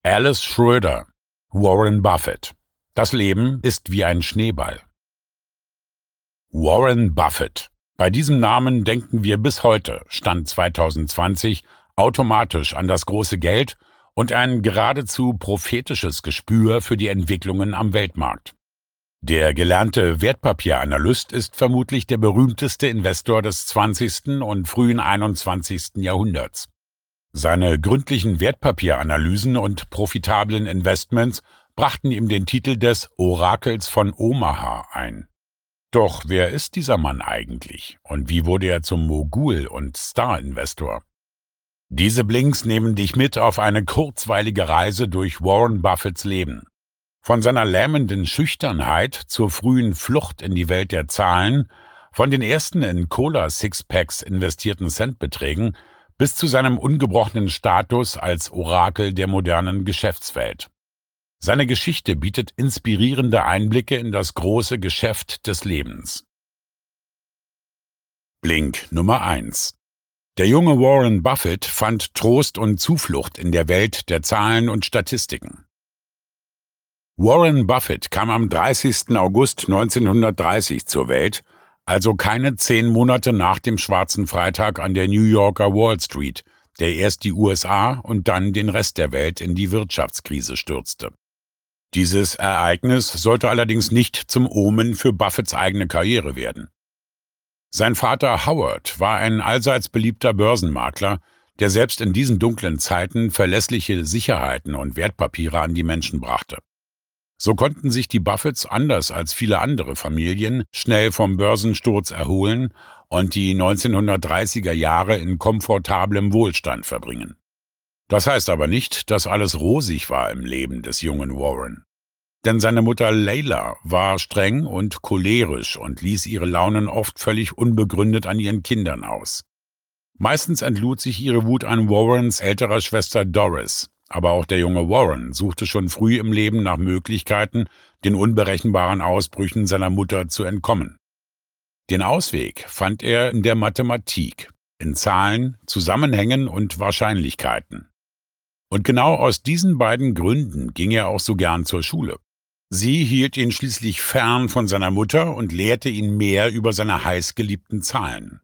Alice Schroeder, Warren Buffett. Das Leben ist wie ein Schneeball. Warren Buffett. Bei diesem Namen denken wir bis heute, Stand 2020, automatisch an das große Geld und ein geradezu prophetisches Gespür für die Entwicklungen am Weltmarkt. Der gelernte Wertpapieranalyst ist vermutlich der berühmteste Investor des 20. und frühen 21. Jahrhunderts. Seine gründlichen Wertpapieranalysen und profitablen Investments brachten ihm den Titel des Orakels von Omaha ein. Doch wer ist dieser Mann eigentlich und wie wurde er zum Mogul und Star-Investor? Diese Blinks nehmen dich mit auf eine kurzweilige Reise durch Warren Buffetts Leben. Von seiner lähmenden Schüchternheit zur frühen Flucht in die Welt der Zahlen, von den ersten in Cola-Sixpacks investierten Centbeträgen bis zu seinem ungebrochenen Status als Orakel der modernen Geschäftswelt. Seine Geschichte bietet inspirierende Einblicke in das große Geschäft des Lebens. Blink Nummer 1. Der junge Warren Buffett fand Trost und Zuflucht in der Welt der Zahlen und Statistiken. Warren Buffett kam am 30. August 1930 zur Welt, also keine 10 Monate nach dem Schwarzen Freitag an der New Yorker Wall Street, der erst die USA und dann den Rest der Welt in die Wirtschaftskrise stürzte. Dieses Ereignis sollte allerdings nicht zum Omen für Buffetts eigene Karriere werden. Sein Vater Howard war ein allseits beliebter Börsenmakler, der selbst in diesen dunklen Zeiten verlässliche Sicherheiten und Wertpapiere an die Menschen brachte. So konnten sich die Buffetts anders als viele andere Familien schnell vom Börsensturz erholen und die 1930er Jahre in komfortablem Wohlstand verbringen. Das heißt aber nicht, dass alles rosig war im Leben des jungen Warren. Denn seine Mutter Leila war streng und cholerisch und ließ ihre Launen oft völlig unbegründet an ihren Kindern aus. Meistens entlud sich ihre Wut an Warrens älterer Schwester Doris. Aber auch der junge Warren suchte schon früh im Leben nach Möglichkeiten, den unberechenbaren Ausbrüchen seiner Mutter zu entkommen. Den Ausweg fand er in der Mathematik, in Zahlen, Zusammenhängen und Wahrscheinlichkeiten. Und genau aus diesen beiden Gründen ging er auch so gern zur Schule. Sie hielt ihn schließlich fern von seiner Mutter und lehrte ihn mehr über seine heißgeliebten Zahlen.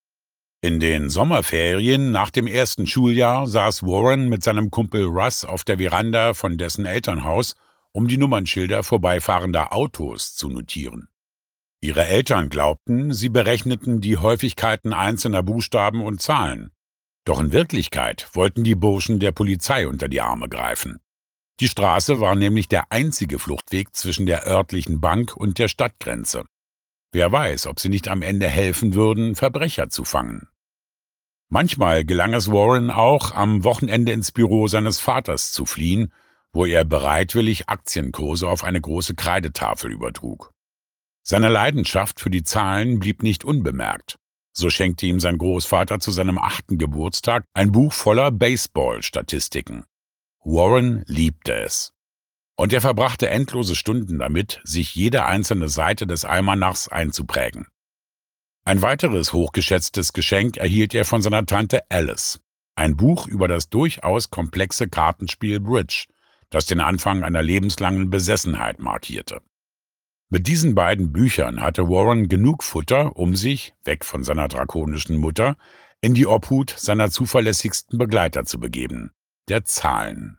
In den Sommerferien nach dem ersten Schuljahr saß Warren mit seinem Kumpel Russ auf der Veranda von dessen Elternhaus, um die Nummernschilder vorbeifahrender Autos zu notieren. Ihre Eltern glaubten, sie berechneten die Häufigkeiten einzelner Buchstaben und Zahlen. Doch in Wirklichkeit wollten die Burschen der Polizei unter die Arme greifen. Die Straße war nämlich der einzige Fluchtweg zwischen der örtlichen Bank und der Stadtgrenze. Wer weiß, ob sie nicht am Ende helfen würden, Verbrecher zu fangen. Manchmal gelang es Warren auch, am Wochenende ins Büro seines Vaters zu fliehen, wo er bereitwillig Aktienkurse auf eine große Kreidetafel übertrug. Seine Leidenschaft für die Zahlen blieb nicht unbemerkt. So schenkte ihm sein Großvater zu seinem 8. Geburtstag ein Buch voller Baseball-Statistiken. Warren liebte es. Und er verbrachte endlose Stunden damit, sich jede einzelne Seite des Almanachs einzuprägen. Ein weiteres hochgeschätztes Geschenk erhielt er von seiner Tante Alice, ein Buch über das durchaus komplexe Kartenspiel Bridge, das den Anfang einer lebenslangen Besessenheit markierte. Mit diesen beiden Büchern hatte Warren genug Futter, um sich, weg von seiner drakonischen Mutter, in die Obhut seiner zuverlässigsten Begleiter zu begeben, der Zahlen.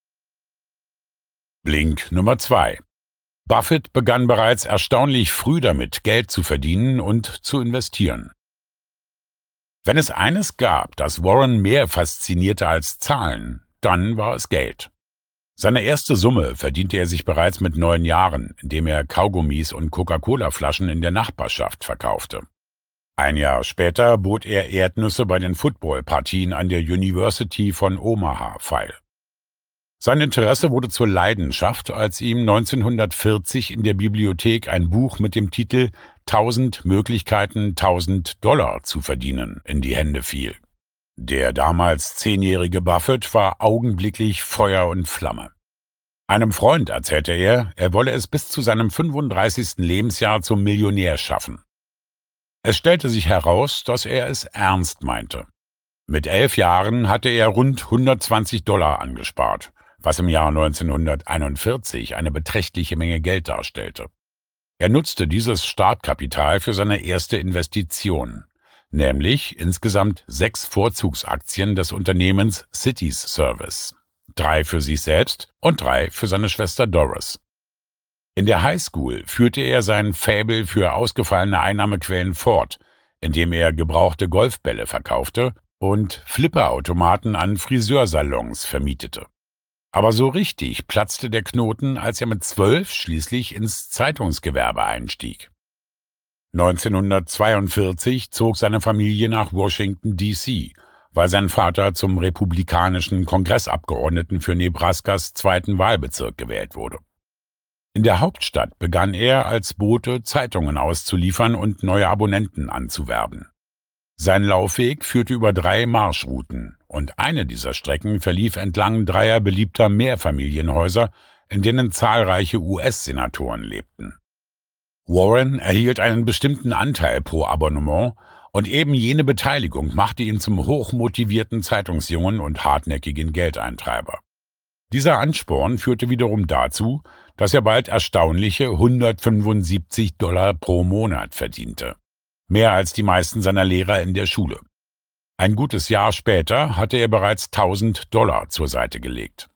Blink Nummer 2. Buffett begann bereits erstaunlich früh damit, Geld zu verdienen und zu investieren. Wenn es eines gab, das Warren mehr faszinierte als Zahlen, dann war es Geld. Seine erste Summe verdiente er sich bereits mit 9 Jahren, indem er Kaugummis und Coca-Cola-Flaschen in der Nachbarschaft verkaufte. Ein Jahr später bot er Erdnüsse bei den Footballpartien an der University von Omaha feil. Sein Interesse wurde zur Leidenschaft, als ihm 1940 in der Bibliothek ein Buch mit dem Titel »1000 Möglichkeiten, $1000 zu verdienen« in die Hände fiel. Der damals 10-jährige Buffett war augenblicklich Feuer und Flamme. Einem Freund erzählte er, er wolle es bis zu seinem 35. Lebensjahr zum Millionär schaffen. Es stellte sich heraus, dass er es ernst meinte. Mit 11 Jahren hatte er rund $120 angespart, was im Jahr 1941 eine beträchtliche Menge Geld darstellte. Er nutzte dieses Startkapital für seine erste Investition, nämlich insgesamt 6 Vorzugsaktien des Unternehmens Cities Service, 3 für sich selbst und 3 für seine Schwester Doris. In der Highschool führte er sein Faible für ausgefallene Einnahmequellen fort, indem er gebrauchte Golfbälle verkaufte und Flipperautomaten an Friseursalons vermietete. Aber so richtig platzte der Knoten, als er mit 12 schließlich ins Zeitungsgewerbe einstieg. 1942 zog seine Familie nach Washington, D.C., weil sein Vater zum republikanischen Kongressabgeordneten für Nebraskas 2. Wahlbezirk gewählt wurde. In der Hauptstadt begann er als Bote Zeitungen auszuliefern und neue Abonnenten anzuwerben. Sein Laufweg führte über 3 Marschrouten und eine dieser Strecken verlief entlang 3 beliebter Mehrfamilienhäuser, in denen zahlreiche US-Senatoren lebten. Warren erhielt einen bestimmten Anteil pro Abonnement und eben jene Beteiligung machte ihn zum hochmotivierten Zeitungsjungen und hartnäckigen Geldeintreiber. Dieser Ansporn führte wiederum dazu, dass er bald erstaunliche $175 pro Monat verdiente. Mehr als die meisten seiner Lehrer in der Schule. Ein gutes Jahr später hatte er bereits $1.000 zur Seite gelegt.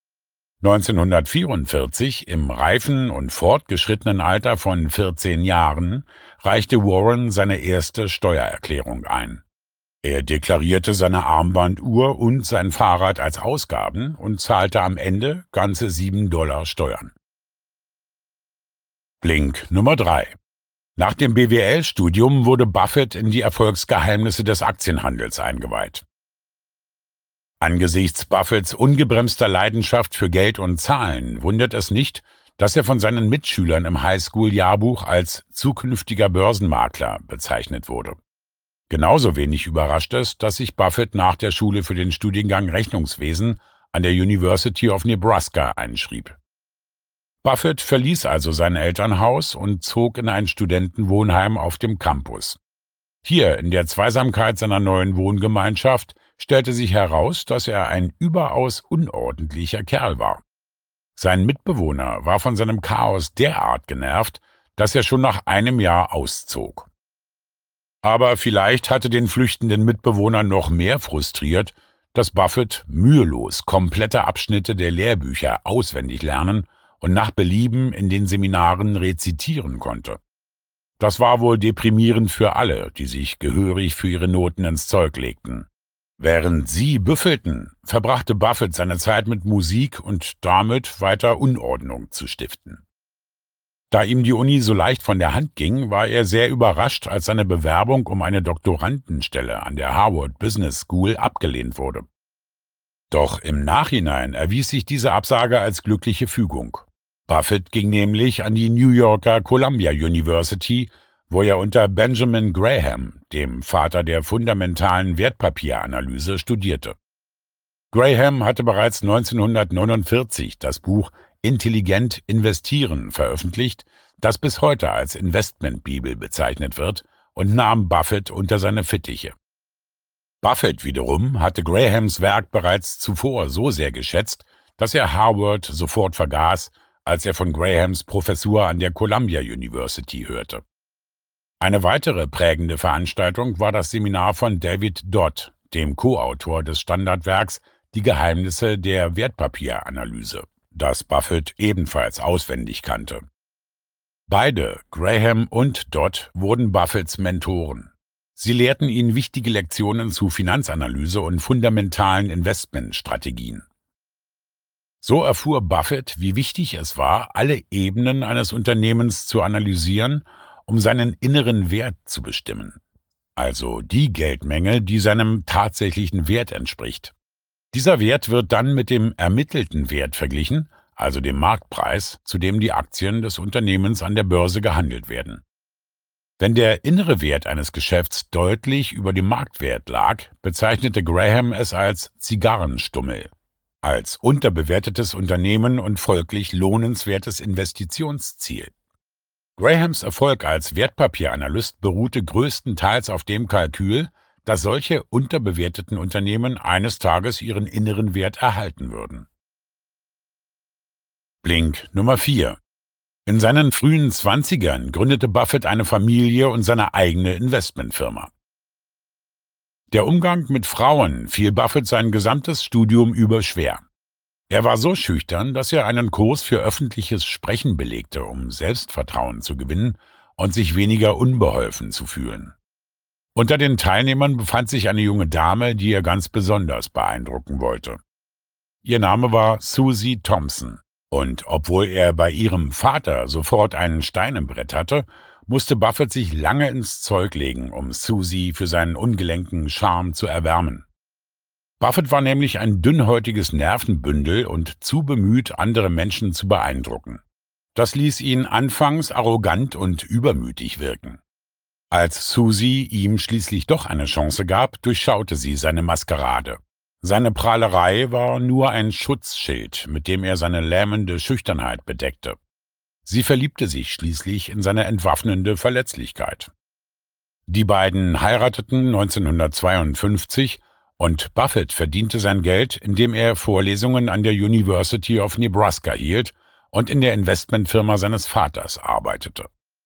1944, im reifen und fortgeschrittenen Alter von 14 Jahren, reichte Warren seine erste Steuererklärung ein. Er deklarierte seine Armbanduhr und sein Fahrrad als Ausgaben und zahlte am Ende ganze $7 Steuern. Blink Nummer 3. Nach dem BWL-Studium wurde Buffett in die Erfolgsgeheimnisse des Aktienhandels eingeweiht. Angesichts Buffetts ungebremster Leidenschaft für Geld und Zahlen wundert es nicht, dass er von seinen Mitschülern im Highschool-Jahrbuch als zukünftiger Börsenmakler bezeichnet wurde. Genauso wenig überrascht es, dass sich Buffett nach der Schule für den Studiengang Rechnungswesen an der University of Nebraska einschrieb. Buffett verließ also sein Elternhaus und zog in ein Studentenwohnheim auf dem Campus. Hier, in der Zweisamkeit seiner neuen Wohngemeinschaft, stellte sich heraus, dass er ein überaus unordentlicher Kerl war. Sein Mitbewohner war von seinem Chaos derart genervt, dass er schon nach einem Jahr auszog. Aber vielleicht hatte den flüchtenden Mitbewohner noch mehr frustriert, dass Buffett mühelos komplette Abschnitte der Lehrbücher auswendig lernen und nach Belieben in den Seminaren rezitieren konnte. Das war wohl deprimierend für alle, die sich gehörig für ihre Noten ins Zeug legten. Während sie büffelten, verbrachte Buffett seine Zeit mit Musik und damit weiter Unordnung zu stiften. Da ihm die Uni so leicht von der Hand ging, war er sehr überrascht, als seine Bewerbung um eine Doktorandenstelle an der Harvard Business School abgelehnt wurde. Doch im Nachhinein erwies sich diese Absage als glückliche Fügung. Buffett ging nämlich an die New Yorker Columbia University, wo er unter Benjamin Graham, dem Vater der fundamentalen Wertpapieranalyse, studierte. Graham hatte bereits 1949 das Buch Intelligent investieren veröffentlicht, das bis heute als Investmentbibel bezeichnet wird, und nahm Buffett unter seine Fittiche. Buffett wiederum hatte Grahams Werk bereits zuvor so sehr geschätzt, dass er Harvard sofort vergaß, als er von Grahams Professur an der Columbia University hörte. Eine weitere prägende Veranstaltung war das Seminar von David Dodd, dem Co-Autor des Standardwerks Die Geheimnisse der Wertpapieranalyse, das Buffett ebenfalls auswendig kannte. Beide, Graham und Dodd, wurden Buffetts Mentoren. Sie lehrten ihn wichtige Lektionen zu Finanzanalyse und fundamentalen Investmentstrategien. So erfuhr Buffett, wie wichtig es war, alle Ebenen eines Unternehmens zu analysieren, um seinen inneren Wert zu bestimmen, also die Geldmenge, die seinem tatsächlichen Wert entspricht. Dieser Wert wird dann mit dem ermittelten Wert verglichen, also dem Marktpreis, zu dem die Aktien des Unternehmens an der Börse gehandelt werden. Wenn der innere Wert eines Geschäfts deutlich über dem Marktwert lag, bezeichnete Graham es als Zigarrenstummel, als unterbewertetes Unternehmen und folglich lohnenswertes Investitionsziel. Grahams Erfolg als Wertpapieranalyst beruhte größtenteils auf dem Kalkül, dass solche unterbewerteten Unternehmen eines Tages ihren inneren Wert erhalten würden. Blink Nummer 4. In seinen frühen Zwanzigern gründete Buffett eine Familie und seine eigene Investmentfirma. Der Umgang mit Frauen fiel Buffett sein gesamtes Studium über schwer. Er war so schüchtern, dass er einen Kurs für öffentliches Sprechen belegte, um Selbstvertrauen zu gewinnen und sich weniger unbeholfen zu fühlen. Unter den Teilnehmern befand sich eine junge Dame, die er ganz besonders beeindrucken wollte. Ihr Name war Susie Thompson, und obwohl er bei ihrem Vater sofort einen Stein im Brett hatte, musste Buffett sich lange ins Zeug legen, um Susie für seinen ungelenken Charme zu erwärmen. Buffett war nämlich ein dünnhäutiges Nervenbündel und zu bemüht, andere Menschen zu beeindrucken. Das ließ ihn anfangs arrogant und übermütig wirken. Als Susie ihm schließlich doch eine Chance gab, durchschaute sie seine Maskerade. Seine Prahlerei war nur ein Schutzschild, mit dem er seine lähmende Schüchternheit bedeckte. Sie verliebte sich schließlich in seine entwaffnende Verletzlichkeit. Die beiden heirateten 1952 und Buffett verdiente sein Geld, indem er Vorlesungen an der University of Nebraska hielt und in der Investmentfirma seines Vaters arbeitete.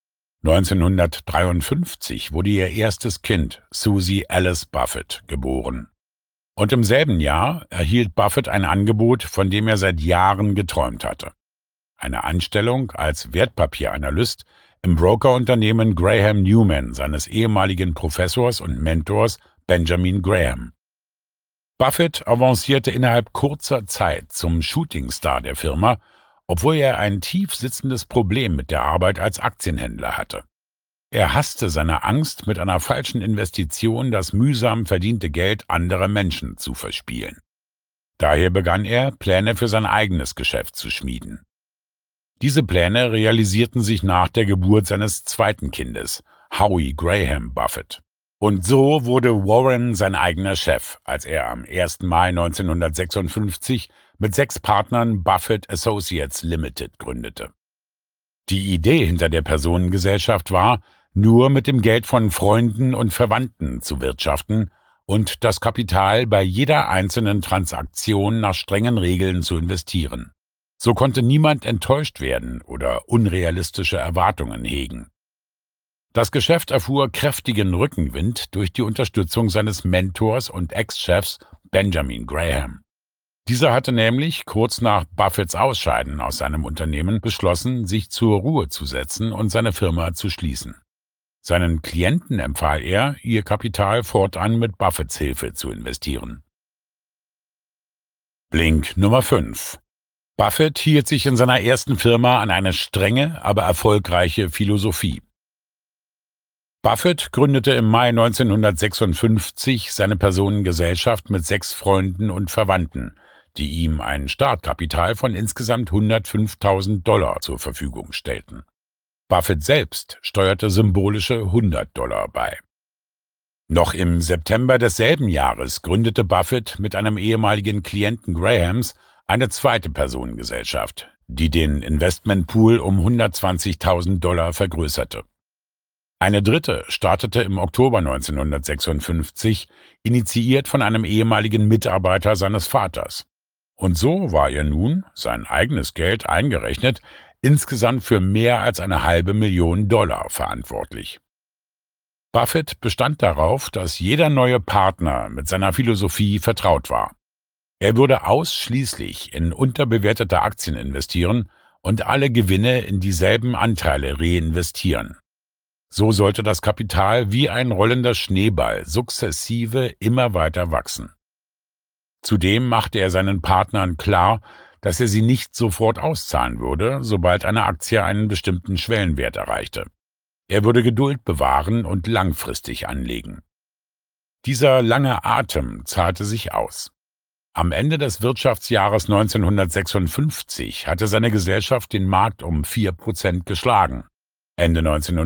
1953 wurde ihr erstes Kind, Susie Alice Buffett, geboren. Und im selben Jahr erhielt Buffett ein Angebot, von dem er seit Jahren geträumt hatte. Eine Anstellung als Wertpapieranalyst im Brokerunternehmen Graham Newman seines ehemaligen Professors und Mentors Benjamin Graham. Buffett avancierte innerhalb kurzer Zeit zum Shootingstar der Firma, obwohl er ein tief sitzendes Problem mit der Arbeit als Aktienhändler hatte. Er hasste seine Angst, mit einer falschen Investition das mühsam verdiente Geld anderer Menschen zu verspielen. Daher begann er, Pläne für sein eigenes Geschäft zu schmieden. Diese Pläne realisierten sich nach der Geburt seines zweiten Kindes, Howie Graham Buffett. Und so wurde Warren sein eigener Chef, als er am 1. Mai 1956 mit 6 Partnern Buffett Associates Limited gründete. Die Idee hinter der Personengesellschaft war, nur mit dem Geld von Freunden und Verwandten zu wirtschaften und das Kapital bei jeder einzelnen Transaktion nach strengen Regeln zu investieren. So konnte niemand enttäuscht werden oder unrealistische Erwartungen hegen. Das Geschäft erfuhr kräftigen Rückenwind durch die Unterstützung seines Mentors und Ex-Chefs Benjamin Graham. Dieser hatte nämlich kurz nach Buffetts Ausscheiden aus seinem Unternehmen beschlossen, sich zur Ruhe zu setzen und seine Firma zu schließen. Seinen Klienten empfahl er, ihr Kapital fortan mit Buffetts Hilfe zu investieren. Blink Nummer 5. Buffett hielt sich in seiner ersten Firma an eine strenge, aber erfolgreiche Philosophie. Buffett gründete im Mai 1956 seine Personengesellschaft mit 6 Freunden und Verwandten, die ihm ein Startkapital von insgesamt $105.000 zur Verfügung stellten. Buffett selbst steuerte symbolische $100 bei. Noch im September desselben Jahres gründete Buffett mit einem ehemaligen Klienten Grahams eine zweite Personengesellschaft, die den Investmentpool um $120.000 vergrößerte. Eine dritte startete im Oktober 1956, initiiert von einem ehemaligen Mitarbeiter seines Vaters. Und so war er nun, sein eigenes Geld eingerechnet, insgesamt für mehr als $500.000 verantwortlich. Buffett bestand darauf, dass jeder neue Partner mit seiner Philosophie vertraut war. Er würde ausschließlich in unterbewertete Aktien investieren und alle Gewinne in dieselben Anteile reinvestieren. So sollte das Kapital wie ein rollender Schneeball sukzessive immer weiter wachsen. Zudem machte er seinen Partnern klar, dass er sie nicht sofort auszahlen würde, sobald eine Aktie einen bestimmten Schwellenwert erreichte. Er würde Geduld bewahren und langfristig anlegen. Dieser lange Atem zahlte sich aus. Am Ende des Wirtschaftsjahres 1956 hatte seine Gesellschaft den Markt um 4% geschlagen. Ende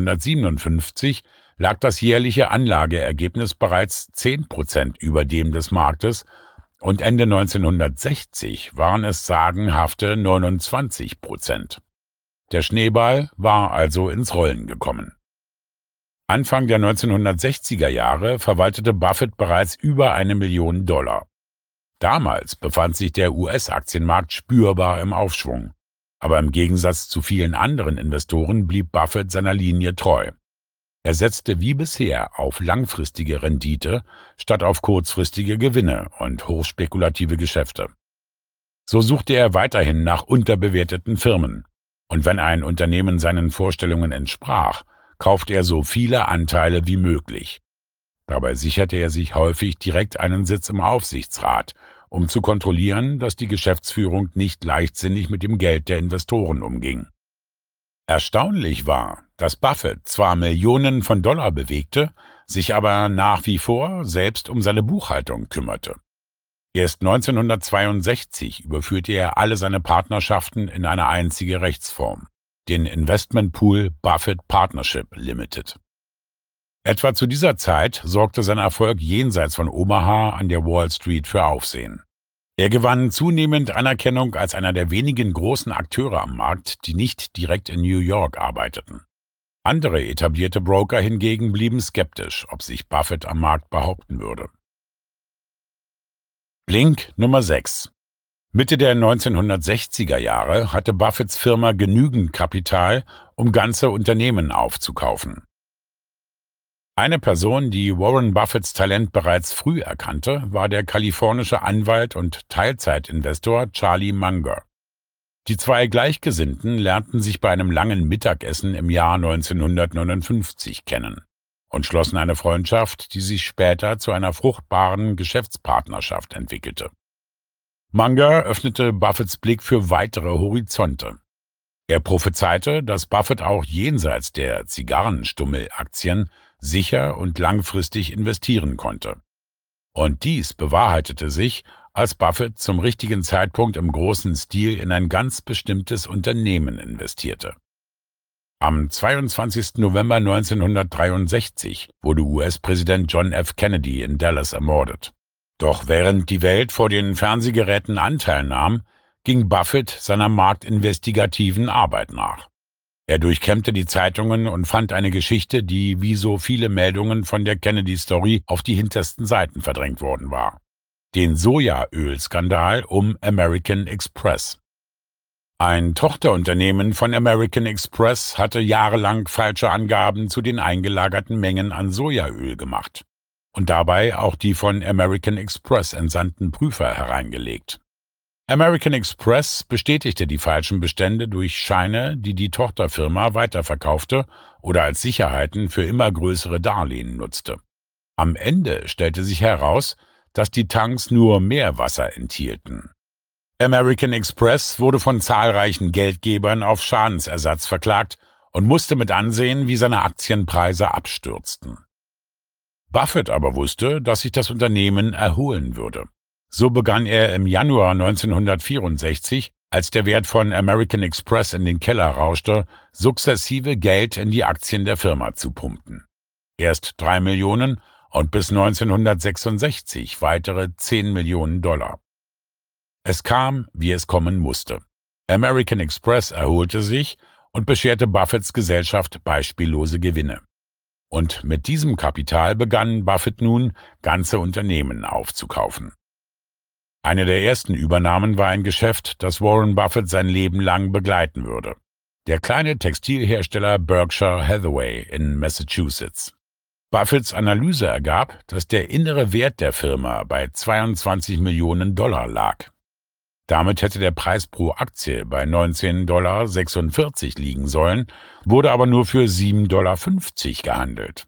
1957 lag das jährliche Anlageergebnis bereits 10% über dem des Marktes und Ende 1960 waren es sagenhafte 29%. Der Schneeball war also ins Rollen gekommen. Anfang der 1960er Jahre verwaltete Buffett bereits über $1 Million. Damals befand sich der US-Aktienmarkt spürbar im Aufschwung. Aber im Gegensatz zu vielen anderen Investoren blieb Buffett seiner Linie treu. Er setzte wie bisher auf langfristige Rendite statt auf kurzfristige Gewinne und hochspekulative Geschäfte. So suchte er weiterhin nach unterbewerteten Firmen. Und wenn ein Unternehmen seinen Vorstellungen entsprach, kaufte er so viele Anteile wie möglich. Dabei sicherte er sich häufig direkt einen Sitz im Aufsichtsrat, um zu kontrollieren, dass die Geschäftsführung nicht leichtsinnig mit dem Geld der Investoren umging. Erstaunlich war, dass Buffett zwar Millionen von Dollar bewegte, sich aber nach wie vor selbst um seine Buchhaltung kümmerte. Erst 1962 überführte er alle seine Partnerschaften in eine einzige Rechtsform, den Investmentpool Buffett Partnership Limited. Etwa zu dieser Zeit sorgte sein Erfolg jenseits von Omaha an der Wall Street für Aufsehen. Er gewann zunehmend Anerkennung als einer der wenigen großen Akteure am Markt, die nicht direkt in New York arbeiteten. Andere etablierte Broker hingegen blieben skeptisch, ob sich Buffett am Markt behaupten würde. Blink Nummer 6. Mitte der 1960er Jahre hatte Buffetts Firma genügend Kapital, um ganze Unternehmen aufzukaufen. Eine Person, die Warren Buffetts Talent bereits früh erkannte, war der kalifornische Anwalt und Teilzeitinvestor Charlie Munger. Die zwei Gleichgesinnten lernten sich bei einem langen Mittagessen im Jahr 1959 kennen und schlossen eine Freundschaft, die sich später zu einer fruchtbaren Geschäftspartnerschaft entwickelte. Munger öffnete Buffetts Blick für weitere Horizonte. Er prophezeite, dass Buffett auch jenseits der Zigarrenstummel-Aktien sicher und langfristig investieren konnte. Und dies bewahrheitete sich, als Buffett zum richtigen Zeitpunkt im großen Stil in ein ganz bestimmtes Unternehmen investierte. Am 22. November 1963 wurde US-Präsident John F. Kennedy in Dallas ermordet. Doch während die Welt vor den Fernsehgeräten Anteil nahm, ging Buffett seiner marktinvestigativen Arbeit nach. Er durchkämmte die Zeitungen und fand eine Geschichte, die wie so viele Meldungen von der Kennedy-Story auf die hintersten Seiten verdrängt worden war. Den Sojaölskandal um American Express. Ein Tochterunternehmen von American Express hatte jahrelang falsche Angaben zu den eingelagerten Mengen an Sojaöl gemacht und dabei auch die von American Express entsandten Prüfer hereingelegt. American Express bestätigte die falschen Bestände durch Scheine, die die Tochterfirma weiterverkaufte oder als Sicherheiten für immer größere Darlehen nutzte. Am Ende stellte sich heraus, dass die Tanks nur Meerwasser enthielten. American Express wurde von zahlreichen Geldgebern auf Schadensersatz verklagt und musste mit ansehen, wie seine Aktienpreise abstürzten. Buffett aber wusste, dass sich das Unternehmen erholen würde. So begann er im Januar 1964, als der Wert von American Express in den Keller rauschte, sukzessive Geld in die Aktien der Firma zu pumpen. Erst 3 Millionen und bis 1966 weitere 10 Millionen Dollar. Es kam, wie es kommen musste. American Express erholte sich und bescherte Buffetts Gesellschaft beispiellose Gewinne. Und mit diesem Kapital begann Buffett nun, ganze Unternehmen aufzukaufen. Eine der ersten Übernahmen war ein Geschäft, das Warren Buffett sein Leben lang begleiten würde. Der kleine Textilhersteller Berkshire Hathaway in Massachusetts. Buffetts Analyse ergab, dass der innere Wert der Firma bei 22 Millionen Dollar lag. Damit hätte der Preis pro Aktie bei 19,46 $ liegen sollen, wurde aber nur für 7,50 $ gehandelt.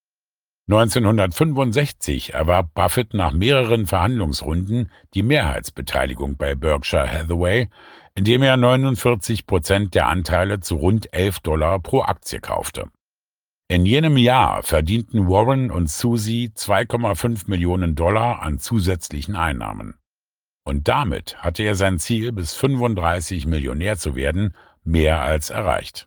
1965 erwarb Buffett nach mehreren Verhandlungsrunden die Mehrheitsbeteiligung bei Berkshire Hathaway, indem er 49% der Anteile zu rund 11 $ pro Aktie kaufte. In jenem Jahr verdienten Warren und Susie 2,5 Millionen $ an zusätzlichen Einnahmen. Und damit hatte er sein Ziel, bis 35 Millionär zu werden, mehr als erreicht.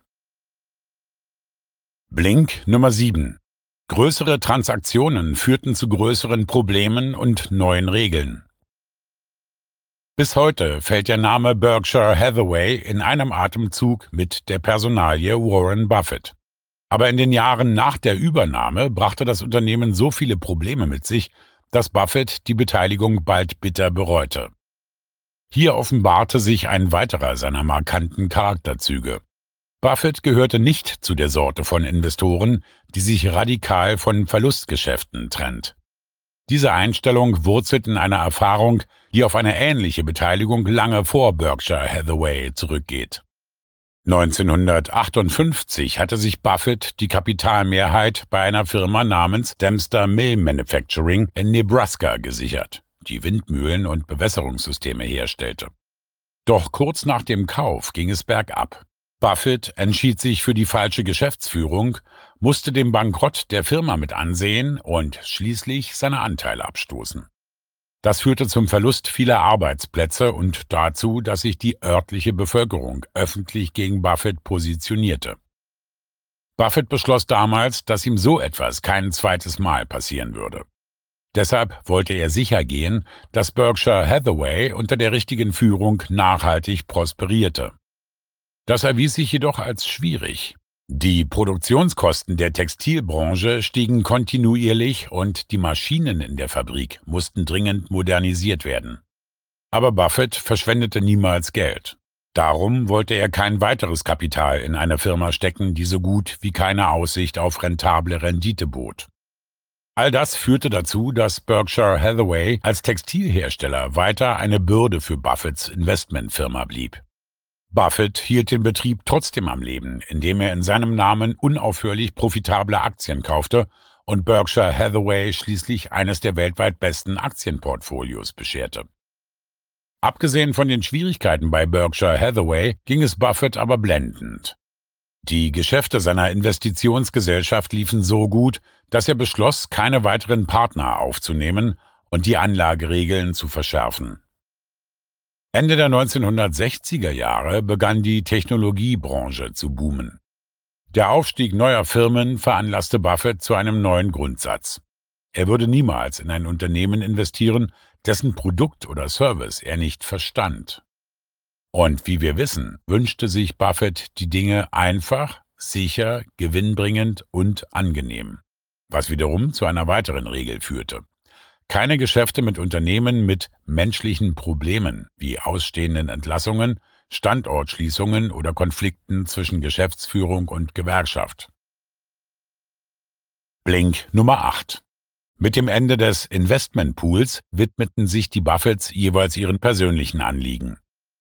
Blink Nummer 7. Größere Transaktionen führten zu größeren Problemen und neuen Regeln. Bis heute fällt der Name Berkshire Hathaway in einem Atemzug mit der Personalie Warren Buffett. Aber in den Jahren nach der Übernahme brachte das Unternehmen so viele Probleme mit sich, dass Buffett die Beteiligung bald bitter bereute. Hier offenbarte sich ein weiterer seiner markanten Charakterzüge. Buffett gehörte nicht zu der Sorte von Investoren, die sich radikal von Verlustgeschäften trennt. Diese Einstellung wurzelt in einer Erfahrung, die auf eine ähnliche Beteiligung lange vor Berkshire Hathaway zurückgeht. 1958 hatte sich Buffett die Kapitalmehrheit bei einer Firma namens Dempster Mill Manufacturing in Nebraska gesichert, die Windmühlen und Bewässerungssysteme herstellte. Doch kurz nach dem Kauf ging es bergab. Buffett entschied sich für die falsche Geschäftsführung, musste den Bankrott der Firma mit ansehen und schließlich seine Anteile abstoßen. Das führte zum Verlust vieler Arbeitsplätze und dazu, dass sich die örtliche Bevölkerung öffentlich gegen Buffett positionierte. Buffett beschloss damals, dass ihm so etwas kein zweites Mal passieren würde. Deshalb wollte er sicher gehen, dass Berkshire Hathaway unter der richtigen Führung nachhaltig prosperierte. Das erwies sich jedoch als schwierig. Die Produktionskosten der Textilbranche stiegen kontinuierlich und die Maschinen in der Fabrik mussten dringend modernisiert werden. Aber Buffett verschwendete niemals Geld. Darum wollte er kein weiteres Kapital in eine Firma stecken, die so gut wie keine Aussicht auf rentable Rendite bot. All das führte dazu, dass Berkshire Hathaway als Textilhersteller weiter eine Bürde für Buffetts Investmentfirma blieb. Buffett hielt den Betrieb trotzdem am Leben, indem er in seinem Namen unaufhörlich profitable Aktien kaufte und Berkshire Hathaway schließlich eines der weltweit besten Aktienportfolios bescherte. Abgesehen von den Schwierigkeiten bei Berkshire Hathaway ging es Buffett aber blendend. Die Geschäfte seiner Investitionsgesellschaft liefen so gut, dass er beschloss, keine weiteren Partner aufzunehmen und die Anlageregeln zu verschärfen. Ende der 1960er Jahre begann die Technologiebranche zu boomen. Der Aufstieg neuer Firmen veranlasste Buffett zu einem neuen Grundsatz. Er würde niemals in ein Unternehmen investieren, dessen Produkt oder Service er nicht verstand. Und wie wir wissen, wünschte sich Buffett die Dinge einfach, sicher, gewinnbringend und angenehm, was wiederum zu einer weiteren Regel führte. Keine Geschäfte mit Unternehmen mit menschlichen Problemen wie ausstehenden Entlassungen, Standortschließungen oder Konflikten zwischen Geschäftsführung und Gewerkschaft. Blink Nummer 8. Mit dem Ende des Investmentpools widmeten sich die Buffetts jeweils ihren persönlichen Anliegen.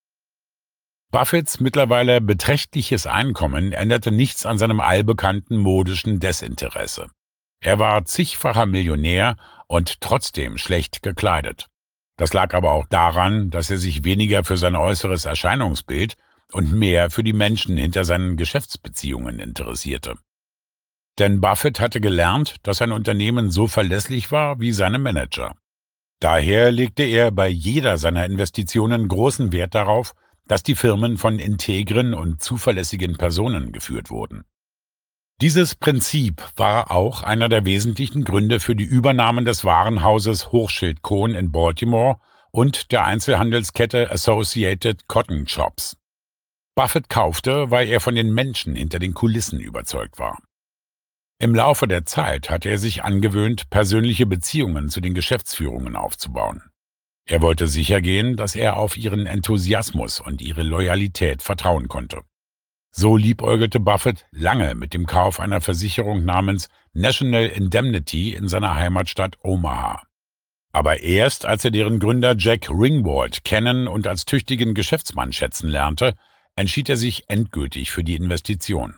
Buffetts mittlerweile beträchtliches Einkommen änderte nichts an seinem allbekannten modischen Desinteresse. Er war zigfacher Millionär und trotzdem schlecht gekleidet. Das lag aber auch daran, dass er sich weniger für sein äußeres Erscheinungsbild und mehr für die Menschen hinter seinen Geschäftsbeziehungen interessierte. Denn Buffett hatte gelernt, dass ein Unternehmen so verlässlich war wie seine Manager. Daher legte er bei jeder seiner Investitionen großen Wert darauf, dass die Firmen von integren und zuverlässigen Personen geführt wurden. Dieses Prinzip war auch einer der wesentlichen Gründe für die Übernahmen des Warenhauses Hochschild Kohn in Baltimore und der Einzelhandelskette Associated Cotton Shops. Buffett kaufte, weil er von den Menschen hinter den Kulissen überzeugt war. Im Laufe der Zeit hatte er sich angewöhnt, persönliche Beziehungen zu den Geschäftsführungen aufzubauen. Er wollte sichergehen, dass er auf ihren Enthusiasmus und ihre Loyalität vertrauen konnte. So liebäugelte Buffett lange mit dem Kauf einer Versicherung namens National Indemnity in seiner Heimatstadt Omaha. Aber erst als er deren Gründer Jack Ringwald kennen und als tüchtigen Geschäftsmann schätzen lernte, entschied er sich endgültig für die Investition.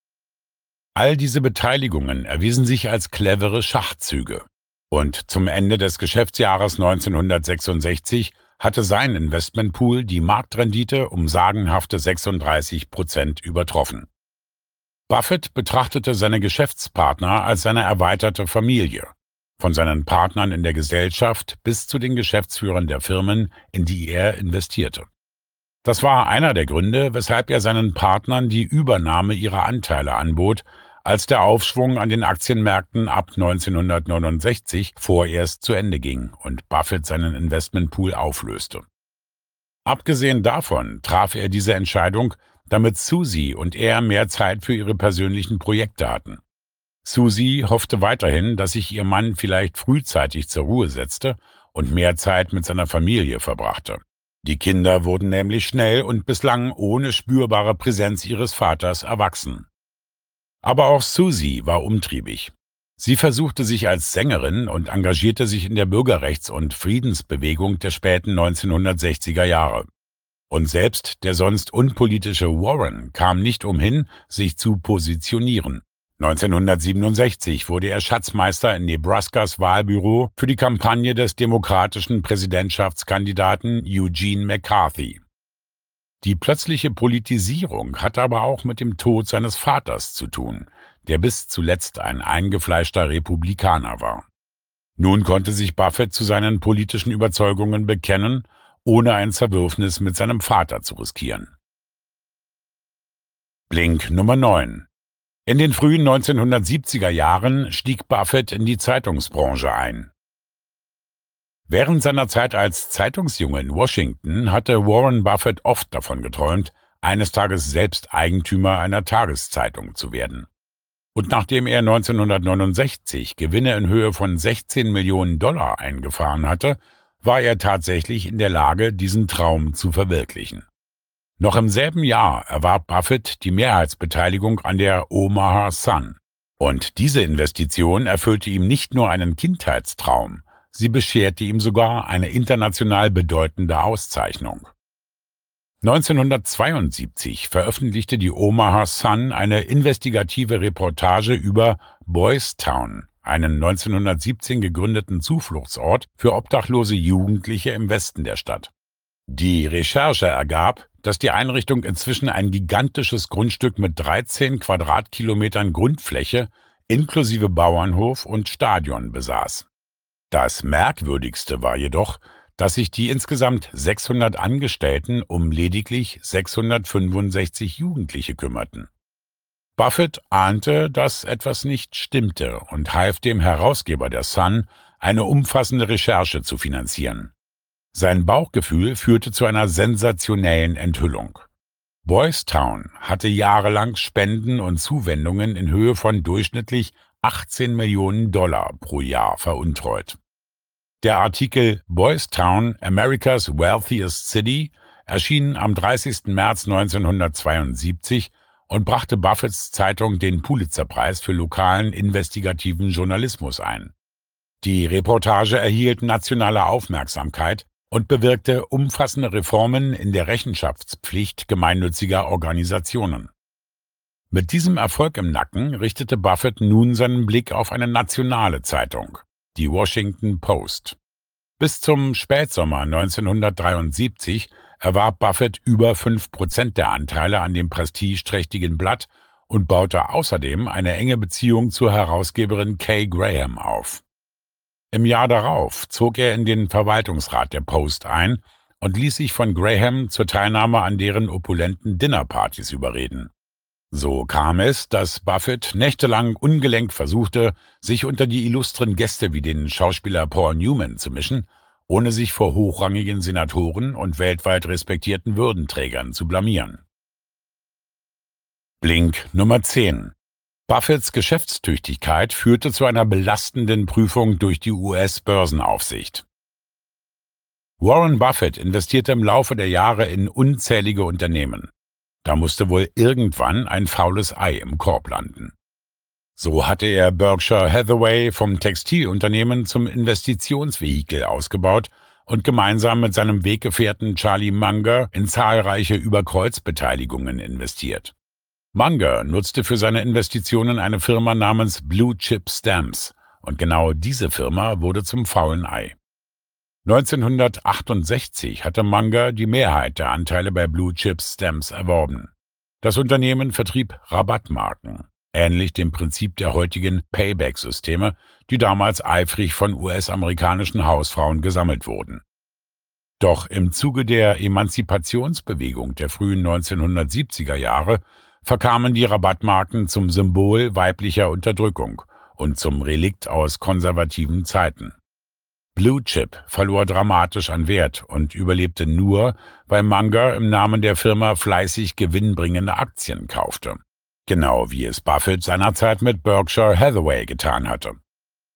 All diese Beteiligungen erwiesen sich als clevere Schachzüge. Und zum Ende des Geschäftsjahres 1966 hatte sein Investmentpool die Marktrendite um sagenhafte 36% übertroffen. Buffett betrachtete seine Geschäftspartner als seine erweiterte Familie, von seinen Partnern in der Gesellschaft bis zu den Geschäftsführern der Firmen, in die er investierte. Das war einer der Gründe, weshalb er seinen Partnern die Übernahme ihrer Anteile anbot, als der Aufschwung an den Aktienmärkten ab 1969 vorerst zu Ende ging und Buffett seinen Investmentpool auflöste. Abgesehen davon traf er diese Entscheidung, damit Susie und er mehr Zeit für ihre persönlichen Projekte hatten. Susie hoffte weiterhin, dass sich ihr Mann vielleicht frühzeitig zur Ruhe setzte und mehr Zeit mit seiner Familie verbrachte. Die Kinder wurden nämlich schnell und bislang ohne spürbare Präsenz ihres Vaters erwachsen. Aber auch Susie war umtriebig. Sie versuchte sich als Sängerin und engagierte sich in der Bürgerrechts- und Friedensbewegung der späten 1960er Jahre. Und selbst der sonst unpolitische Warren kam nicht umhin, sich zu positionieren. 1967 wurde er Schatzmeister in Nebraskas Wahlbüro für die Kampagne des demokratischen Präsidentschaftskandidaten Eugene McCarthy. Die plötzliche Politisierung hatte aber auch mit dem Tod seines Vaters zu tun, der bis zuletzt ein eingefleischter Republikaner war. Nun konnte sich Buffett zu seinen politischen Überzeugungen bekennen, ohne ein Zerwürfnis mit seinem Vater zu riskieren. Blink Nummer 9. In den frühen 1970er Jahren stieg Buffett in die Zeitungsbranche ein. Während seiner Zeit als Zeitungsjunge in Washington hatte Warren Buffett oft davon geträumt, eines Tages selbst Eigentümer einer Tageszeitung zu werden. Und nachdem er 1969 Gewinne in Höhe von 16 Millionen Dollar eingefahren hatte, war er tatsächlich in der Lage, diesen Traum zu verwirklichen. Noch im selben Jahr erwarb Buffett die Mehrheitsbeteiligung an der Omaha Sun. Und diese Investition erfüllte ihm nicht nur einen Kindheitstraum, sie bescherte ihm sogar eine international bedeutende Auszeichnung. 1972 veröffentlichte die Omaha Sun eine investigative Reportage über Boys Town, einen 1917 gegründeten Zufluchtsort für obdachlose Jugendliche im Westen der Stadt. Die Recherche ergab, dass die Einrichtung inzwischen ein gigantisches Grundstück mit 13 Quadratkilometern Grundfläche inklusive Bauernhof und Stadion besaß. Das Merkwürdigste war jedoch, dass sich die insgesamt 600 Angestellten um lediglich 665 Jugendliche kümmerten. Buffett ahnte, dass etwas nicht stimmte und half dem Herausgeber der Sun, eine umfassende Recherche zu finanzieren. Sein Bauchgefühl führte zu einer sensationellen Enthüllung. Boys Town hatte jahrelang Spenden und Zuwendungen in Höhe von durchschnittlich 18 Millionen Dollar pro Jahr veruntreut. Der Artikel Boys Town, America's Wealthiest City erschien am 30. März 1972 und brachte Buffetts Zeitung den Pulitzerpreis für lokalen investigativen Journalismus ein. Die Reportage erhielt nationale Aufmerksamkeit und bewirkte umfassende Reformen in der Rechenschaftspflicht gemeinnütziger Organisationen. Mit diesem Erfolg im Nacken richtete Buffett nun seinen Blick auf eine nationale Zeitung, die Washington Post. Bis zum Spätsommer 1973 erwarb Buffett über 5% der Anteile an dem prestigeträchtigen Blatt und baute außerdem eine enge Beziehung zur Herausgeberin Kay Graham auf. Im Jahr darauf zog er in den Verwaltungsrat der Post ein und ließ sich von Graham zur Teilnahme an deren opulenten Dinnerpartys überreden. So kam es, dass Buffett nächtelang ungelenkt versuchte, sich unter die illustren Gäste wie den Schauspieler Paul Newman zu mischen, ohne sich vor hochrangigen Senatoren und weltweit respektierten Würdenträgern zu blamieren. Blink Nummer 10. Buffetts Geschäftstüchtigkeit führte zu einer belastenden Prüfung durch die US-Börsenaufsicht. Warren Buffett investierte im Laufe der Jahre in unzählige Unternehmen. Da musste wohl irgendwann ein faules Ei im Korb landen. So hatte er Berkshire Hathaway vom Textilunternehmen zum Investitionsvehikel ausgebaut und gemeinsam mit seinem Weggefährten Charlie Munger in zahlreiche Überkreuzbeteiligungen investiert. Munger nutzte für seine Investitionen eine Firma namens Blue Chip Stamps und genau diese Firma wurde zum faulen Ei. 1968 hatte Munger die Mehrheit der Anteile bei Blue Chip Stamps erworben. Das Unternehmen vertrieb Rabattmarken, ähnlich dem Prinzip der heutigen Payback-Systeme, die damals eifrig von US-amerikanischen Hausfrauen gesammelt wurden. Doch im Zuge der Emanzipationsbewegung der frühen 1970er Jahre verkamen die Rabattmarken zum Symbol weiblicher Unterdrückung und zum Relikt aus konservativen Zeiten. Blue Chip verlor dramatisch an Wert und überlebte nur, weil Munger im Namen der Firma fleißig gewinnbringende Aktien kaufte. Genau wie es Buffett seinerzeit mit Berkshire Hathaway getan hatte.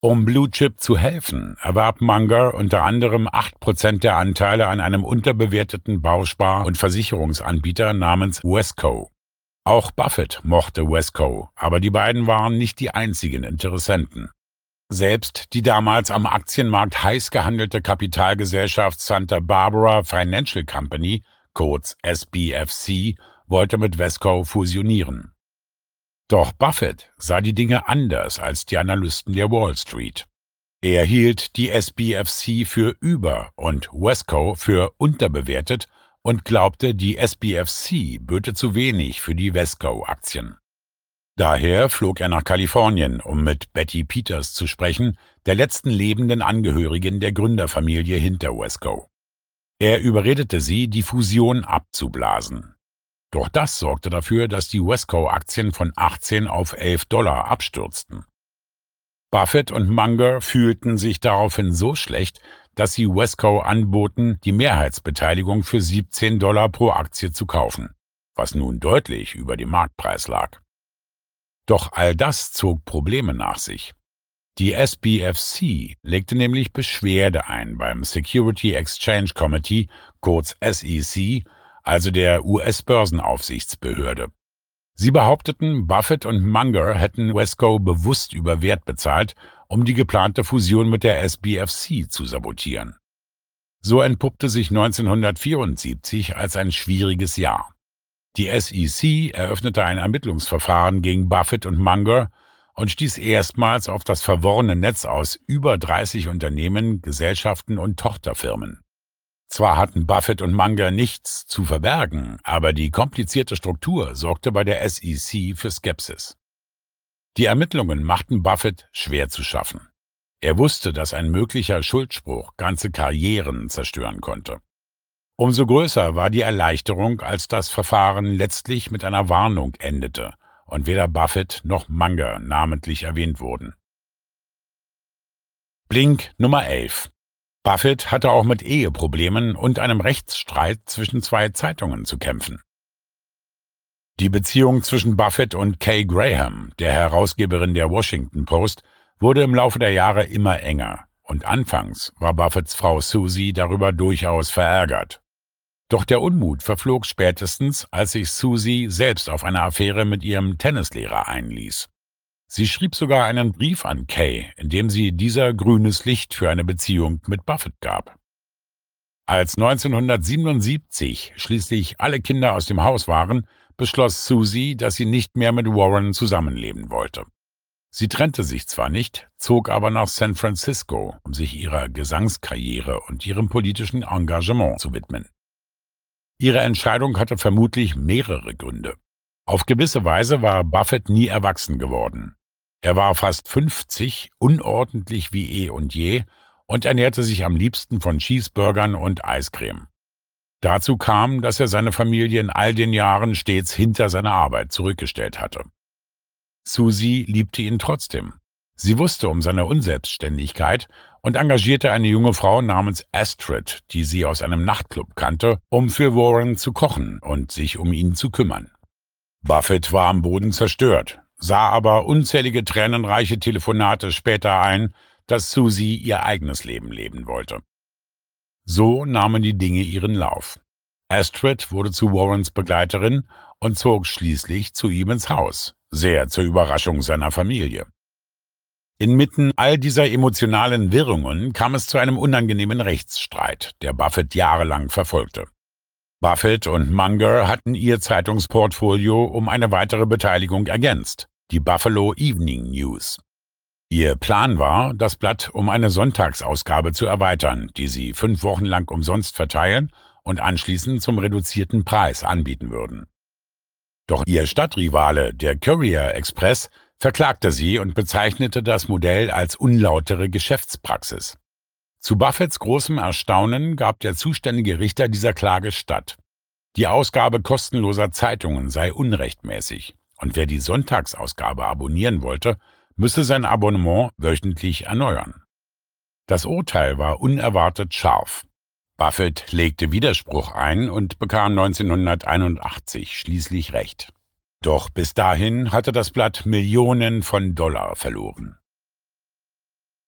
Um Blue Chip zu helfen, erwarb Munger unter anderem 8% der Anteile an einem unterbewerteten Bauspar- und Versicherungsanbieter namens Wesco. Auch Buffett mochte Wesco, aber die beiden waren nicht die einzigen Interessenten. Selbst die damals am Aktienmarkt heiß gehandelte Kapitalgesellschaft Santa Barbara Financial Company, kurz SBFC, wollte mit Wesco fusionieren. Doch Buffett sah die Dinge anders als die Analysten der Wall Street. Er hielt die SBFC für über- und Wesco für unterbewertet und glaubte, die SBFC böte zu wenig für die Wesco-Aktien. Daher flog er nach Kalifornien, um mit Betty Peters zu sprechen, der letzten lebenden Angehörigen der Gründerfamilie hinter Wesco. Er überredete sie, die Fusion abzublasen. Doch das sorgte dafür, dass die Wesco-Aktien von 18 auf $11 abstürzten. Buffett und Munger fühlten sich daraufhin so schlecht, dass sie Wesco anboten, die Mehrheitsbeteiligung für $17 pro Aktie zu kaufen, was nun deutlich über dem Marktpreis lag. Doch all das zog Probleme nach sich. Die SBFC legte nämlich Beschwerde ein beim Security Exchange Committee, kurz SEC, also der US-Börsenaufsichtsbehörde. Sie behaupteten, Buffett und Munger hätten Wesco bewusst über Wert bezahlt, um die geplante Fusion mit der SBFC zu sabotieren. So entpuppte sich 1974 als ein schwieriges Jahr. Die SEC eröffnete ein Ermittlungsverfahren gegen Buffett und Munger und stieß erstmals auf das verworrene Netz aus über 30 Unternehmen, Gesellschaften und Tochterfirmen. Zwar hatten Buffett und Munger nichts zu verbergen, aber die komplizierte Struktur sorgte bei der SEC für Skepsis. Die Ermittlungen machten Buffett schwer zu schaffen. Er wusste, dass ein möglicher Schuldspruch ganze Karrieren zerstören konnte. Umso größer war die Erleichterung, als das Verfahren letztlich mit einer Warnung endete und weder Buffett noch Munger namentlich erwähnt wurden. Blink Nummer 11. Buffett hatte auch mit Eheproblemen und einem Rechtsstreit zwischen zwei Zeitungen zu kämpfen. Die Beziehung zwischen Buffett und Kay Graham, der Herausgeberin der Washington Post, wurde im Laufe der Jahre immer enger und anfangs war Buffetts Frau Susie darüber durchaus verärgert. Doch der Unmut verflog spätestens, als sich Susie selbst auf eine Affäre mit ihrem Tennislehrer einließ. Sie schrieb sogar einen Brief an Kay, in dem sie dieser grünes Licht für eine Beziehung mit Buffett gab. Als 1977 schließlich alle Kinder aus dem Haus waren, beschloss Susie, dass sie nicht mehr mit Warren zusammenleben wollte. Sie trennte sich zwar nicht, zog aber nach San Francisco, um sich ihrer Gesangskarriere und ihrem politischen Engagement zu widmen. Ihre Entscheidung hatte vermutlich mehrere Gründe. Auf gewisse Weise war Buffett nie erwachsen geworden. Er war fast 50, unordentlich wie eh und je und ernährte sich am liebsten von Cheeseburgern und Eiscreme. Dazu kam, dass er seine Familie in all den Jahren stets hinter seiner Arbeit zurückgestellt hatte. Susie liebte ihn trotzdem. Sie wusste um seine Unselbstständigkeit und engagierte eine junge Frau namens Astrid, die sie aus einem Nachtclub kannte, um für Warren zu kochen und sich um ihn zu kümmern. Buffett war am Boden zerstört, sah aber unzählige tränenreiche Telefonate später ein, dass Susie ihr eigenes Leben leben wollte. So nahmen die Dinge ihren Lauf. Astrid wurde zu Warrens Begleiterin und zog schließlich zu ihm ins Haus, sehr zur Überraschung seiner Familie. Inmitten all dieser emotionalen Wirrungen kam es zu einem unangenehmen Rechtsstreit, der Buffett jahrelang verfolgte. Buffett und Munger hatten ihr Zeitungsportfolio um eine weitere Beteiligung ergänzt, die Buffalo Evening News. Ihr Plan war, das Blatt um eine Sonntagsausgabe zu erweitern, die sie 5 Wochen lang umsonst verteilen und anschließend zum reduzierten Preis anbieten würden. Doch ihr Stadtrivale, der Courier Express, verklagte sie und bezeichnete das Modell als unlautere Geschäftspraxis. Zu Buffetts großem Erstaunen gab der zuständige Richter dieser Klage statt. Die Ausgabe kostenloser Zeitungen sei unrechtmäßig und wer die Sonntagsausgabe abonnieren wollte, müsse sein Abonnement wöchentlich erneuern. Das Urteil war unerwartet scharf. Buffett legte Widerspruch ein und bekam 1981 schließlich Recht. Doch bis dahin hatte das Blatt Millionen von Dollar verloren.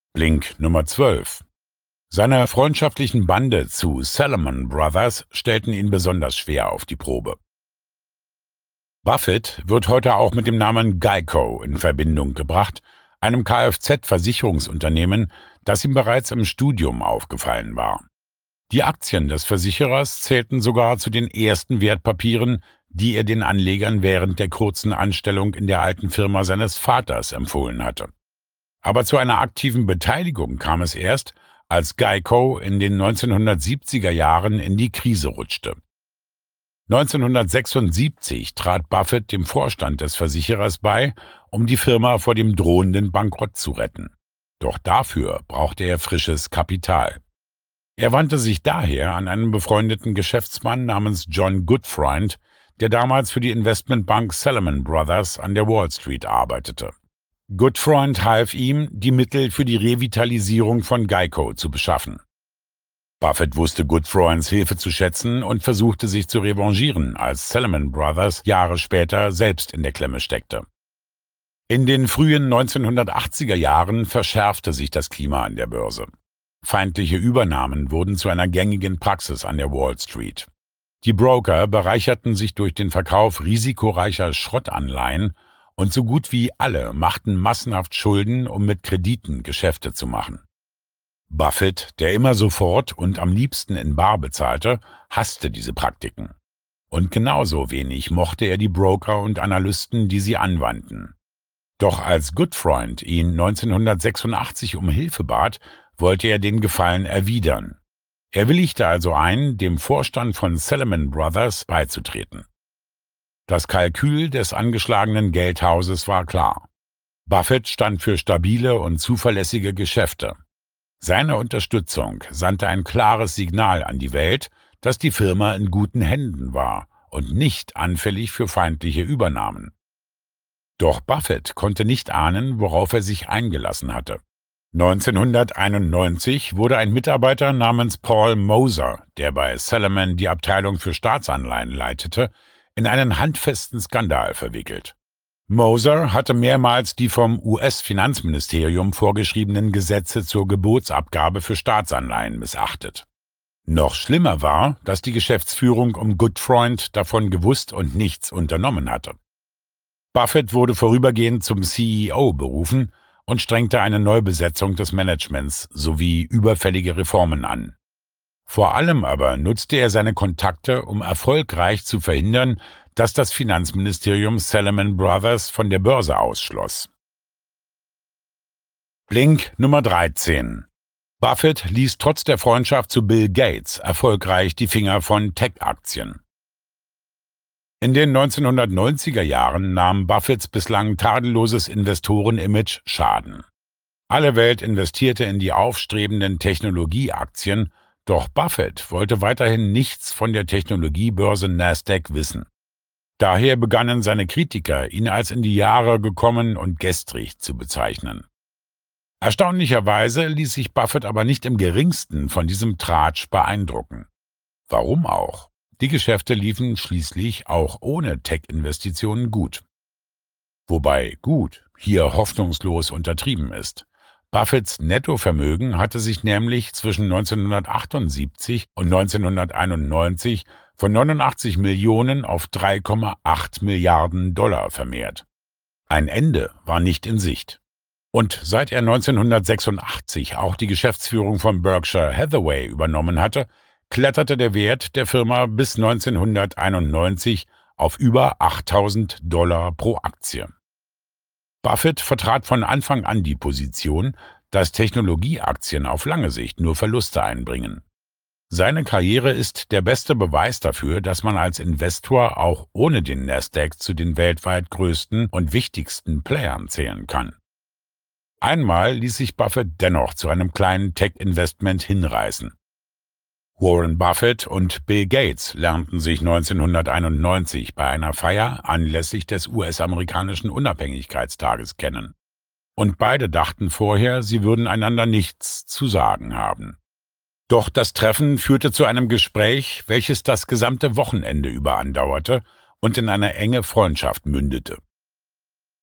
Blink Nummer 12. Seine freundschaftlichen Bande zu Salomon Brothers stellten ihn besonders schwer auf die Probe. Buffett wird heute auch mit dem Namen Geico in Verbindung gebracht, einem Kfz-Versicherungsunternehmen, das ihm bereits im Studium aufgefallen war. Die Aktien des Versicherers zählten sogar zu den ersten Wertpapieren, die er den Anlegern während der kurzen Anstellung in der alten Firma seines Vaters empfohlen hatte. Aber zu einer aktiven Beteiligung kam es erst, als Geico in den 1970er Jahren in die Krise rutschte. 1976 trat Buffett dem Vorstand des Versicherers bei, um die Firma vor dem drohenden Bankrott zu retten. Doch dafür brauchte er frisches Kapital. Er wandte sich daher an einen befreundeten Geschäftsmann namens John Gutfreund, der damals für die Investmentbank Salomon Brothers an der Wall Street arbeitete. Gutfreund half ihm, die Mittel für die Revitalisierung von Geico zu beschaffen. Buffett wusste Gutfreunds Hilfe zu schätzen und versuchte sich zu revanchieren, als Salomon Brothers Jahre später selbst in der Klemme steckte. In den frühen 1980er Jahren verschärfte sich das Klima an der Börse. Feindliche Übernahmen wurden zu einer gängigen Praxis an der Wall Street. Die Broker bereicherten sich durch den Verkauf risikoreicher Schrottanleihen und so gut wie alle machten massenhaft Schulden, um mit Krediten Geschäfte zu machen. Buffett, der immer sofort und am liebsten in bar bezahlte, hasste diese Praktiken. Und genauso wenig mochte er die Broker und Analysten, die sie anwandten. Doch als Gutfreund ihn 1986 um Hilfe bat, wollte er den Gefallen erwidern. Er willigte also ein, dem Vorstand von Salomon Brothers beizutreten. Das Kalkül des angeschlagenen Geldhauses war klar. Buffett stand für stabile und zuverlässige Geschäfte. Seine Unterstützung sandte ein klares Signal an die Welt, dass die Firma in guten Händen war und nicht anfällig für feindliche Übernahmen. Doch Buffett konnte nicht ahnen, worauf er sich eingelassen hatte. 1991 wurde ein Mitarbeiter namens Paul Moser, der bei Salomon die Abteilung für Staatsanleihen leitete, in einen handfesten Skandal verwickelt. Moser hatte mehrmals die vom US-Finanzministerium vorgeschriebenen Gesetze zur Gebotsabgabe für Staatsanleihen missachtet. Noch schlimmer war, dass die Geschäftsführung um Gutfreund davon gewusst und nichts unternommen hatte. Buffett wurde vorübergehend zum CEO berufen und strengte eine Neubesetzung des Managements sowie überfällige Reformen an. Vor allem aber nutzte er seine Kontakte, um erfolgreich zu verhindern, dass das Finanzministerium Salomon Brothers von der Börse ausschloss. Blink Nummer 13. Buffett ließ trotz der Freundschaft zu Bill Gates erfolgreich die Finger von Tech-Aktien. In den 1990er Jahren nahm Buffetts bislang tadelloses Investorenimage Schaden. Alle Welt investierte in die aufstrebenden Technologieaktien, doch Buffett wollte weiterhin nichts von der Technologiebörse Nasdaq wissen. Daher begannen seine Kritiker, ihn als in die Jahre gekommen und gestrig zu bezeichnen. Erstaunlicherweise ließ sich Buffett aber nicht im geringsten von diesem Tratsch beeindrucken. Warum auch? Die Geschäfte liefen schließlich auch ohne Tech-Investitionen gut. Wobei gut hier hoffnungslos untertrieben ist. Buffetts Nettovermögen hatte sich nämlich zwischen 1978 und 1991 von 89 Millionen auf 3,8 Milliarden Dollar vermehrt. Ein Ende war nicht in Sicht. Und seit er 1986 auch die Geschäftsführung von Berkshire Hathaway übernommen hatte, kletterte der Wert der Firma bis 1991 auf über 8.000 Dollar pro Aktie. Buffett vertrat von Anfang an die Position, dass Technologieaktien auf lange Sicht nur Verluste einbringen. Seine Karriere ist der beste Beweis dafür, dass man als Investor auch ohne den Nasdaq zu den weltweit größten und wichtigsten Playern zählen kann. Einmal ließ sich Buffett dennoch zu einem kleinen Tech-Investment hinreißen. Warren Buffett und Bill Gates lernten sich 1991 bei einer Feier anlässlich des US-amerikanischen Unabhängigkeitstages kennen. Und beide dachten vorher, sie würden einander nichts zu sagen haben. Doch das Treffen führte zu einem Gespräch, welches das gesamte Wochenende über andauerte und in eine enge Freundschaft mündete.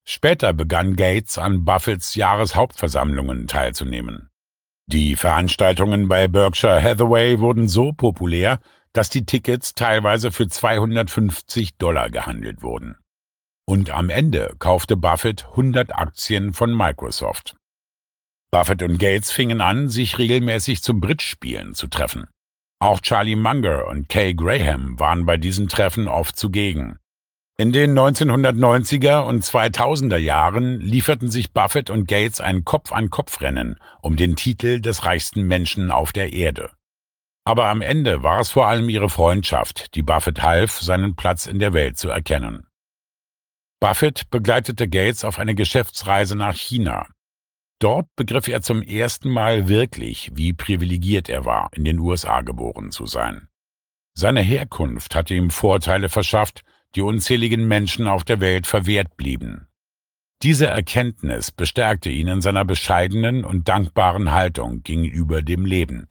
Später begann Gates an Buffetts Jahreshauptversammlungen teilzunehmen. Die Veranstaltungen bei Berkshire Hathaway wurden so populär, dass die Tickets teilweise für $250 gehandelt wurden. Und am Ende kaufte Buffett 100 Aktien von Microsoft. Buffett und Gates fingen an, sich regelmäßig zum Bridge-Spielen zu treffen. Auch Charlie Munger und Kay Graham waren bei diesen Treffen oft zugegen. In den 1990er und 2000er Jahren lieferten sich Buffett und Gates ein Kopf-an-Kopf-Rennen um den Titel des reichsten Menschen auf der Erde. Aber am Ende war es vor allem ihre Freundschaft, die Buffett half, seinen Platz in der Welt zu erkennen. Buffett begleitete Gates auf eine Geschäftsreise nach China. Dort begriff er zum ersten Mal wirklich, wie privilegiert er war, in den USA geboren zu sein. Seine Herkunft hatte ihm Vorteile verschafft, die unzähligen Menschen auf der Welt verwehrt blieben. Diese Erkenntnis bestärkte ihn in seiner bescheidenen und dankbaren Haltung gegenüber dem Leben.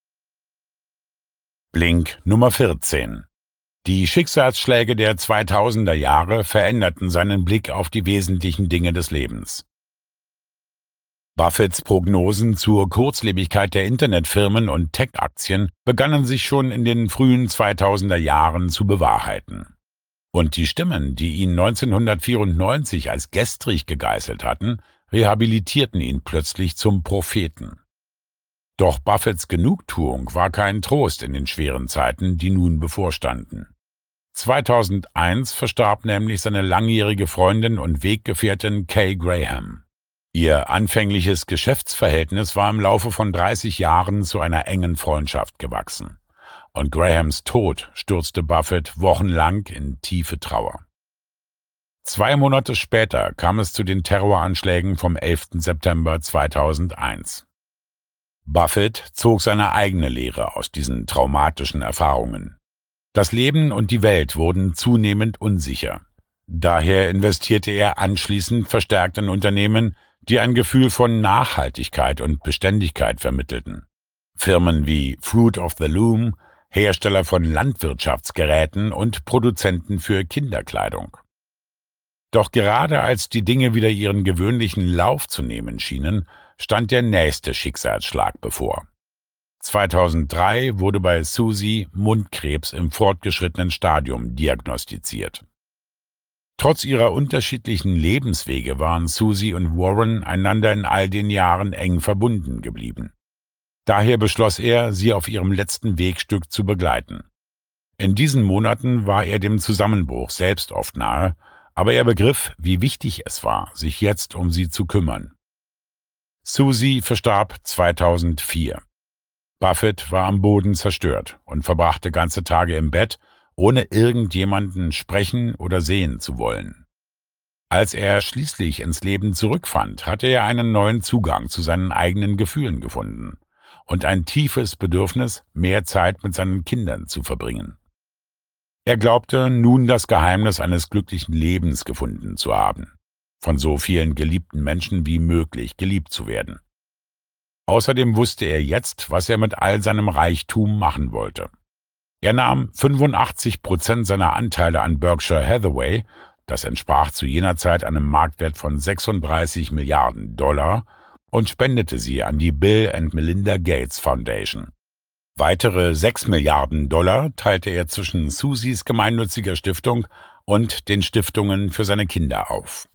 Blink Nummer 14. Die Schicksalsschläge der 2000er Jahre veränderten seinen Blick auf die wesentlichen Dinge des Lebens. Buffetts Prognosen zur Kurzlebigkeit der Internetfirmen und Tech-Aktien begannen sich schon in den frühen 2000er Jahren zu bewahrheiten. Und die Stimmen, die ihn 1994 als gestrig gegeißelt hatten, rehabilitierten ihn plötzlich zum Propheten. Doch Buffetts Genugtuung war kein Trost in den schweren Zeiten, die nun bevorstanden. 2001 verstarb nämlich seine langjährige Freundin und Weggefährtin Kay Graham. Ihr anfängliches Geschäftsverhältnis war im Laufe von 30 Jahren zu einer engen Freundschaft gewachsen. Und Grahams Tod stürzte Buffett wochenlang in tiefe Trauer. 2 Monate später kam es zu den Terroranschlägen vom 11. September 2001. Buffett zog seine eigene Lehre aus diesen traumatischen Erfahrungen. Das Leben und die Welt wurden zunehmend unsicher. Daher investierte er anschließend verstärkt in Unternehmen, die ein Gefühl von Nachhaltigkeit und Beständigkeit vermittelten. Firmen wie Fruit of the Loom, Hersteller von Landwirtschaftsgeräten und Produzenten für Kinderkleidung. Doch gerade als die Dinge wieder ihren gewöhnlichen Lauf zu nehmen schienen, stand der nächste Schicksalsschlag bevor. 2003 wurde bei Suzy Mundkrebs im fortgeschrittenen Stadium diagnostiziert. Trotz ihrer unterschiedlichen Lebenswege waren Suzy und Warren einander in all den Jahren eng verbunden geblieben. Daher beschloss er, sie auf ihrem letzten Wegstück zu begleiten. In diesen Monaten war er dem Zusammenbruch selbst oft nahe, aber er begriff, wie wichtig es war, sich jetzt um sie zu kümmern. Suzy verstarb 2004. Buffett war am Boden zerstört und verbrachte ganze Tage im Bett, ohne irgendjemanden sprechen oder sehen zu wollen. Als er schließlich ins Leben zurückfand, hatte er einen neuen Zugang zu seinen eigenen Gefühlen gefunden und ein tiefes Bedürfnis, mehr Zeit mit seinen Kindern zu verbringen. Er glaubte, nun das Geheimnis eines glücklichen Lebens gefunden zu haben, von so vielen geliebten Menschen wie möglich geliebt zu werden. Außerdem wusste er jetzt, was er mit all seinem Reichtum machen wollte. Er nahm 85% seiner Anteile an Berkshire Hathaway, das entsprach zu jener Zeit einem Marktwert von 36 Milliarden $, und spendete sie an die Bill and Melinda Gates Foundation. Weitere 6 Milliarden $ teilte er zwischen Susys gemeinnütziger Stiftung und den Stiftungen für seine Kinder auf.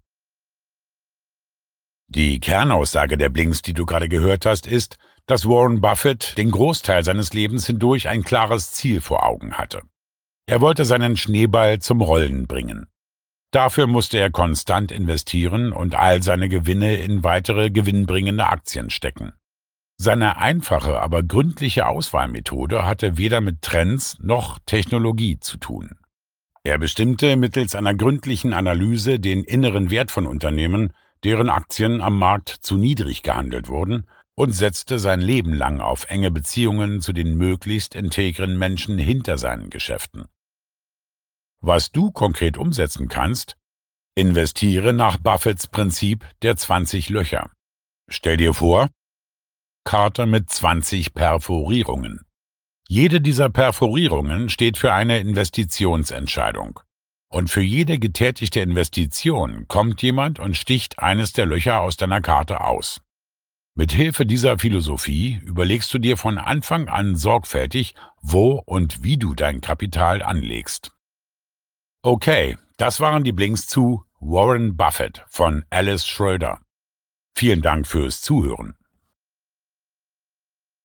Die Kernaussage der Blinks, die du gerade gehört hast, ist, dass Warren Buffett den Großteil seines Lebens hindurch ein klares Ziel vor Augen hatte. Er wollte seinen Schneeball zum Rollen bringen. Dafür musste er konstant investieren und all seine Gewinne in weitere gewinnbringende Aktien stecken. Seine einfache, aber gründliche Auswahlmethode hatte weder mit Trends noch Technologie zu tun. Er bestimmte mittels einer gründlichen Analyse den inneren Wert von Unternehmen, deren Aktien am Markt zu niedrig gehandelt wurden, und setzte sein Leben lang auf enge Beziehungen zu den möglichst integren Menschen hinter seinen Geschäften. Was du konkret umsetzen kannst: investiere nach Buffetts Prinzip der 20 Löcher. Stell dir vor, Karte mit 20 Perforierungen. Jede dieser Perforierungen steht für eine Investitionsentscheidung. Und für jede getätigte Investition kommt jemand und sticht eines der Löcher aus deiner Karte aus. Mit Hilfe dieser Philosophie überlegst du dir von Anfang an sorgfältig, wo und wie du dein Kapital anlegst. Okay, das waren die Blinks zu Warren Buffett von Alice Schröder. Vielen Dank fürs Zuhören.